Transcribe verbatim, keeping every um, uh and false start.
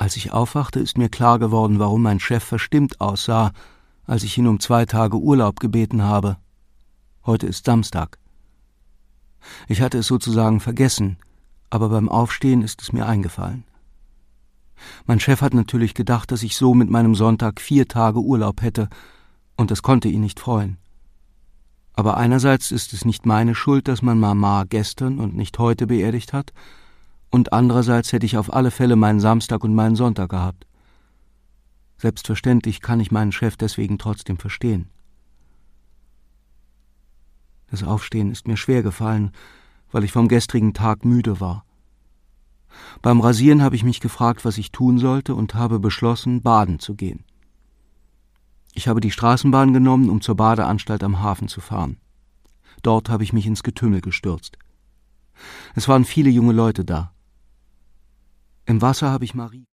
Als ich aufwachte, ist mir klar geworden, warum mein Chef verstimmt aussah, als ich ihn um zwei Tage Urlaub gebeten habe. Heute ist Samstag. Ich hatte es sozusagen vergessen, aber beim Aufstehen ist es mir eingefallen. Mein Chef hat natürlich gedacht, dass ich so mit meinem Sonntag vier Tage Urlaub hätte, und das konnte ihn nicht freuen. Aber einerseits ist es nicht meine Schuld, dass man Mama gestern und nicht heute beerdigt hat, und andererseits hätte ich auf alle Fälle meinen Samstag und meinen Sonntag gehabt. Selbstverständlich kann ich meinen Chef deswegen trotzdem verstehen. Das Aufstehen ist mir schwer gefallen, weil ich vom gestrigen Tag müde war. Beim Rasieren habe ich mich gefragt, was ich tun sollte, und habe beschlossen, baden zu gehen. Ich habe die Straßenbahn genommen, um zur Badeanstalt am Hafen zu fahren. Dort habe ich mich ins Getümmel gestürzt. Es waren viele junge Leute da. Im Wasser habe ich Marie